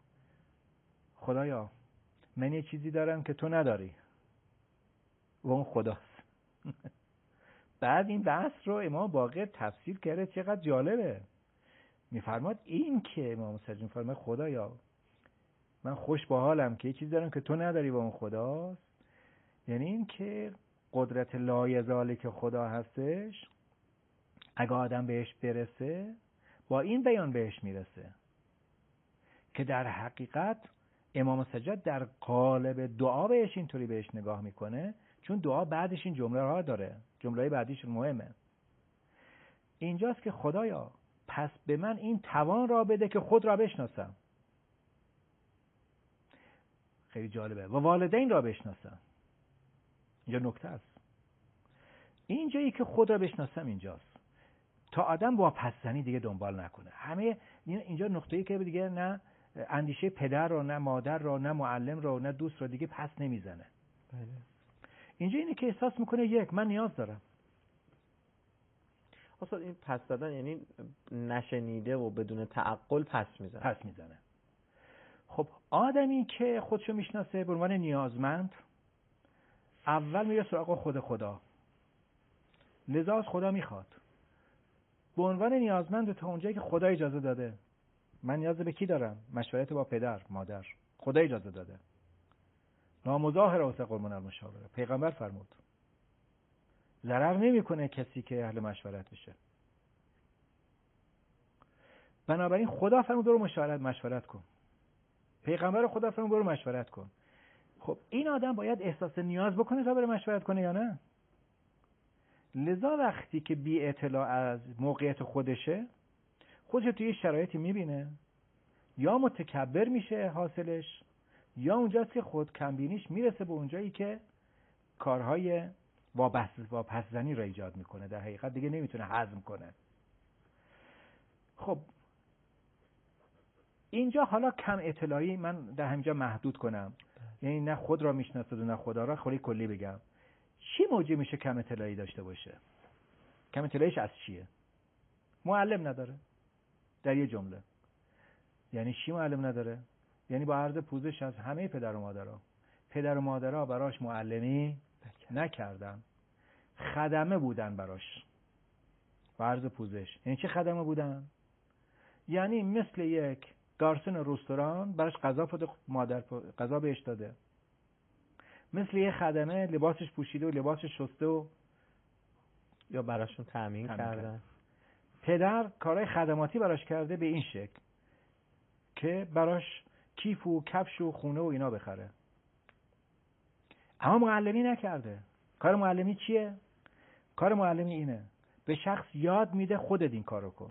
خدایا من یه چیزی دارم که تو نداری و اون خداست. بعد این بحث رو امام باقر تفسیر کرده، چقدر جالبه. میفرماد این که امام سجاد میفرماد خدایا من خوش با حالم که یه چیزی دارم که تو نداری و اون خداست، یعنی این که قدرت لایزالی که خدا هستش اگه آدم بهش برسه با این بیان بهش میرسه که در حقیقت امام سجاد در قالب دعا بهش اینطوری بهش نگاه میکنه، چون دعا بعدش این جمله ها داره، جمله بعدیش مهمه. اینجاست که خدایا پس به من این توان را بده که خود را بشناسم. خیلی جالبه. و والدین را بشناسم. اینجا نکته است. اینجایی که خود را بشناسم اینجاست. تا آدم با پسزنی دیگه دنبال نکنه. همه اینجا نقطه‌ای که دیگه نه اندیشه پدر رو، نه مادر رو، نه معلم رو، نه دوست رو دیگه پس نمیزنه. بله. اینجا اینه که احساس میکنه یک من نیاز دارم. اصلا این پس دادن یعنی نشنیده و بدون تعقل پس میزنه. پس میزنه. خب آدمی که خودشو میشناسه به عنوان نیازمند اول میره سراغ خود خدا. لذا از خدا میخواد. به عنوان نیازمند تا اونجایی که خدا اجازه داده. من نیاز به کی دارم؟ مشورت با پدر، مادر. خدا اجازه داده. نامظاهر اوثق من المشاوره. پیغمبر فرمود. ضرر نمیکنه کسی که اهل مشورت بشه. بنابراین خدا فرمود برو مشورت مشورت کن. پیغمبر خدا فرمود برو مشورت کن. خب این آدم باید احساس نیاز بکنه تا بره مشورت کنه یا نه؟ لذا وقتی که بی اطلاع از موقعیت خودشه، خودش توی شرایطی میبینه یا متکبر میشه حاصلش، یا اونجاست که خود کمبینیش میرسه به اونجایی که کارهای واپسزنی را ایجاد میکنه. در حقیقت دیگه نمیتونه هضم کنه. خب اینجا حالا کم اطلاعی من در همینجا محدود کنم، یعنی نه خود را میشناسه و نه خدا را، خیلی کلی بگم. چی موجب میشه کم اطلاعی داشته باشه؟ کم اطلاعیش از چیه؟ معلم نداره در یه جمله. یعنی چی معلم نداره؟ یعنی با عرض پوزش از همه پدر و مادرها، پدر و مادرها براش معلمی نکردن، خدمه بودن براش. با عرض پوزش یعنی چه خدمه بودن؟ یعنی مثل یک گارسون رستوران براش غذا پد مادر غذا بهش داده، مثل یک خدمه لباسش پوشیده و لباسش شسته و یا براشون تامین کردن. پدر کارهای خدماتی براش کرده به این شکل که براش کیف و کفش و خونه و اینا بخره. اما معلمی نکرده. کار معلمی چیه؟ کار معلمی اینه به شخص یاد میده خودت این کارو کن.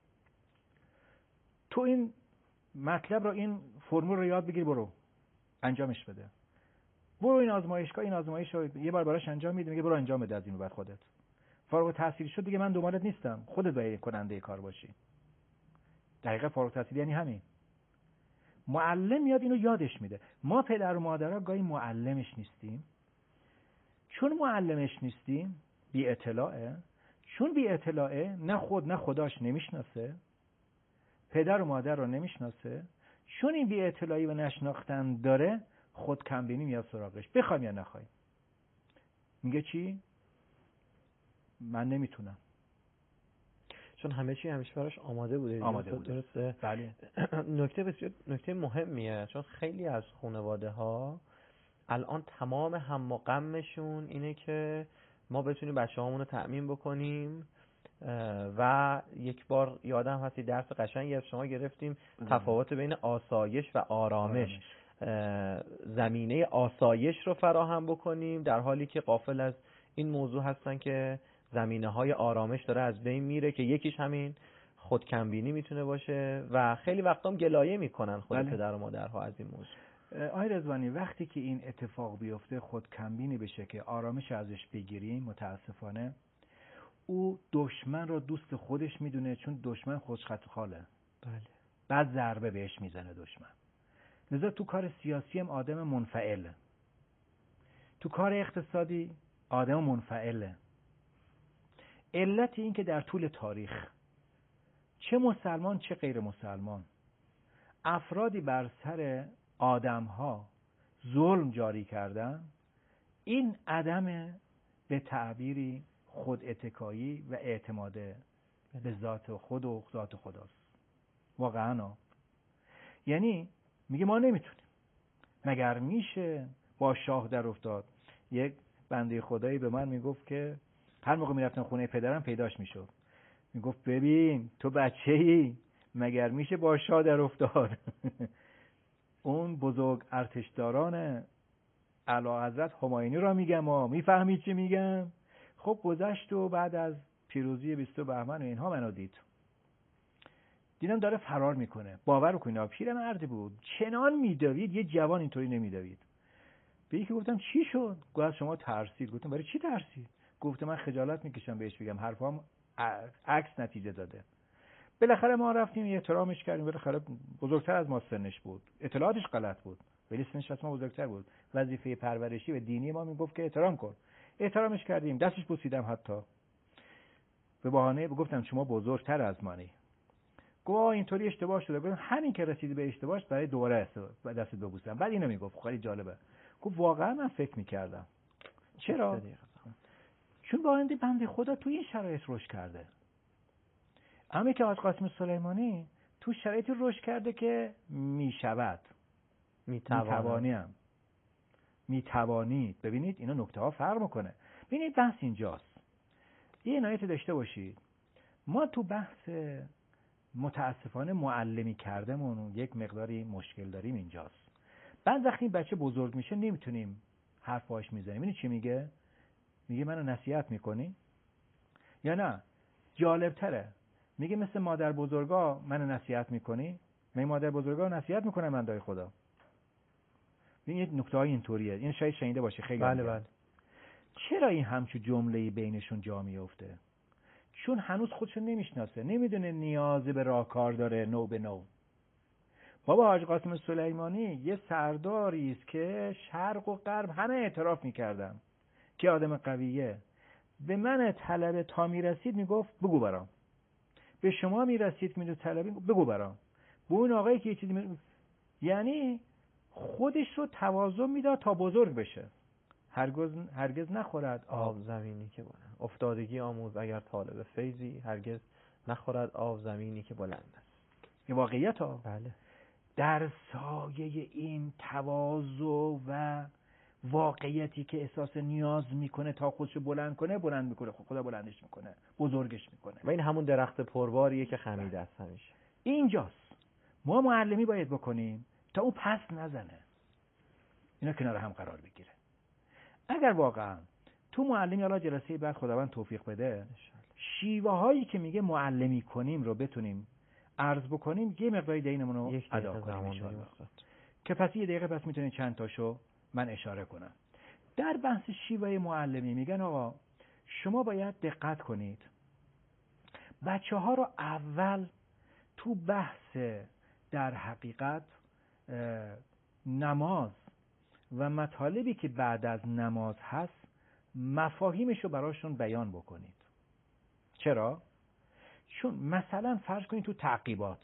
تو این مطلب رو، این فرمول رو یاد بگیر، برو انجامش بده. برو این آزمایشگاه، این آزمایش رو یه بار براش انجام میده، میگه برو انجام بده از این بعد خودت. فارغ التحصیل شد دیگه من دنبالت نیستم، خودت باید کننده کار باشی. دقیقاً فارغ التحصیل یعنی همین. معلم میاد اینو یادش میده. ما پدر و مادرها گاهی معلمش نیستیم. چون معلمش نیستیم بی اطلاعه. چون بی اطلاعه نه خود نه خداش نمیشناسه، پدر و مادر رو نمیشناسه. چون این بی اطلاعی و نشناختن داره، خود کمبینی میاد سراغش، بخوایم یا نخوایم. میگه چی؟ من نمیتونم. چون همه چی همیشه براش آماده بوده. آماده بوده. درسته. بله. نکته بسیار نکته مهمیه، چون خیلی از خانواده ها الان تمام هم و غمشون اینه که ما بتونیم بچه‌هامون رو تأمین بکنیم و یک بار یادم هستی درس قشنگی از شما گرفتیم تفاوت بین آسایش و آرامش. آرامش. زمینه آسایش رو فراهم بکنیم در حالی که غافل از این موضوع هستن که زمینه های آرامش داره از بین میره که یکیش همین خودکمبینی میتونه باشه و خیلی وقتا هم گلایه میکنن خود بله. پدر و مادرها از این موضوع. آقای رضوانی وقتی که این اتفاق بیفته خودکمبینی بشه که آرامش ازش بگیریم، متاسفانه او دشمن رو دوست خودش میدونه، چون دشمن خوشخط خاله. بله. بعد ضربه بهش میزنه دشمن. لذا تو کار سیاسی هم آدم منفعله، تو کار اقتصادی آدم منفعله. علت این که در طول تاریخ چه مسلمان چه غیر مسلمان افرادی بر سر آدمها ظلم جاری کردن، این عدم به تعبیری خود اتکایی و اعتماد به ذات خود و ذات خداست. واقعا یعنی میگه ما نمیتونیم، مگر میشه با شاه در افتاد. یک بنده خدایی به من میگفت که هر موقع میرفتم خونه پدرم پیداش میشد، میگفت ببین تو بچه‌ای، مگر میشه با شاه در افتاد. اون بزرگ ارتشداران اعلیحضرت همایونی را میگم، ما میفهمید چی میگم. خب گذشت و بعد از پیروزی بیست بهمن و اینها منو دید، دیدم داره فرار میکنه. باور کنید پیرمرد بود، چنان میدوید، یه جوان اینطوری نمیدوید. به یکی گفتم چی شد؟ گفت شما ترسید. گفتم برای چی ترسید؟ گفت من خجالت میکشم بهش بگم، حرفام عکس نتیجه داده. بالاخره ما رفتیم احترامش کردیم، بالاخره بزرگتر از ما سنش بود، اطلاعاتش غلط بود ولی سنش از ما بزرگتر بود. وظیفه پرورشی و دینی ما میگفت که احترام کن. احترامش کردیم، دستش بوسیدم، حتی به بهانه گفتم شما بزرگتر از منی. گفت اینطوری اشتباه شده. گفتم همین که رسیدی به اشتباهش برای دوباره دست ببوسم. بعد اینو میگفت خیلی جالبه، گفت واقعا من فکر میکردم. چرا؟ چون با آینده بنده خدا تو این شرایط رشد کرده. اما که حاج قاسم سلیمانی تو شرایطی رشد کرده که میشود، میتوانیم، میتوانید. ببینید اینا نکته ها فرق میکنه. ببینید بحث اینجاست، یه عنایت داشته باشید. ما تو بحث متاسفانه معلمی کردمون یک مقداری مشکل داریم اینجاست. بعد وقتی این بچه بزرگ میشه نمیتونیم حرف باش میزنیم. ببینید چی میگه؟ میگه منو نصیحت میکنی؟ یا نه جالب تره میگه مثل مادر بزرگا منو نصیحت میکنی؟ من مادر بزرگا نصیحت میکنم من دای خدا. ببینید نکته های اینطوریه. این شاید شنیده باشه خیلی. بله بله. چرا این همچون جمله‌ای بینشون جا میفته؟ چون هنوز خودشون نمیشناسه، نمیدونه نیاز به راهکار داره نو به نو. بابا حاج قاسم سلیمانی یه سرداری است که شرق و غرب همه اعتراف میکردن که آدم قویه. به من طلب تا میرسید میگفت بگو برام، به شما میرسید میدو طلبی بگو برام، به اون آقایی که یه چیزی می... یعنی خودش رو تواضع میداد تا بزرگ بشه. هرگز هرگز نخورد آب زمینی که بلند، افتادگی آموز اگر طالب فیضی، هرگز نخورد آب زمینی که بلند است. این واقعیت ها. بله. در سایه این تواضع و واقعیتی که احساس نیاز میکنه تا خودشو بلند کنه، بلند میکنه، خدا بلندش میکنه، بزرگش میکنه. و این همون درخت پرباریه که خمیده است همیشه. اینجاست ما معلمی باید بکنیم تا اون پس نزنه، اینا کنار هم قرار بگیره. اگر واقعا تو معلمی، حالا جلسه بعد خداوند توفیق بده، شیوه هایی که میگه معلمی کنیم رو بتونیم عرض بکنیم، یه مقداری دینمون رو ادا کنیم انشاءالله. که پس یه دقیقه پس میتونید چند تاشو من اشاره کنم. در بحث شیوه معلمی میگن آقا شما باید دقت کنید بچه ها رو اول تو بحث در حقیقت نماز و مطالبی که بعد از نماز هست مفاهیمش رو براشون بیان بکنید. چرا؟ چون مثلا فرض کنید تو تعقیبات،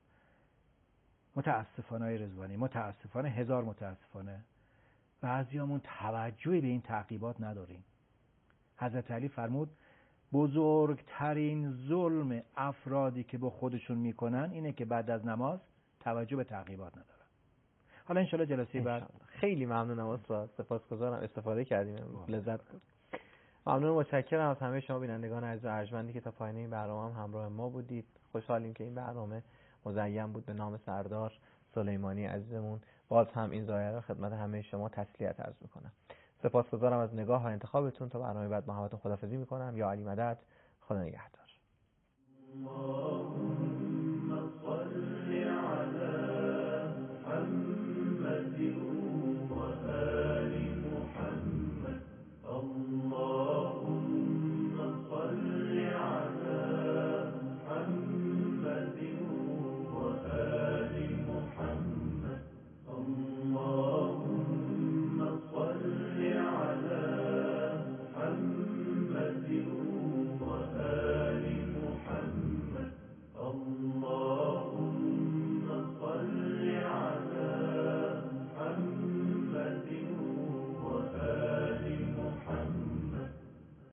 متاسفانه های رضوانی، متاسفانه هزار متاسفانه بعضیامون توجهی به این تعقیبات نداریم. حضرت علی فرمود بزرگترین ظلم افرادی که به خودشون میکنن اینه که بعد از نماز توجه به تعقیبات ندارن. حالا انشالله جلسه بعد. خیلی ممنونم استاد، سپاسگزارم استفاده کردیم، لذت بردیم. ممنون و متشکرم از همه شما بینندگان عزیز و ارجمندی که تا پایان این برنامه هم همراه ما بودید. خوشحالیم که این برنامه مزین بود به نام سردار سلیمانی عزیزمون. باز هم این ضایعه رو خدمت همه شما تسلیت عرض میکنم. سپاسگزارم از نگاه و انتخابتون. تا برنامه بعد محبتون خداحافظی میکنم. یا علی مدد. خدا نگهدار.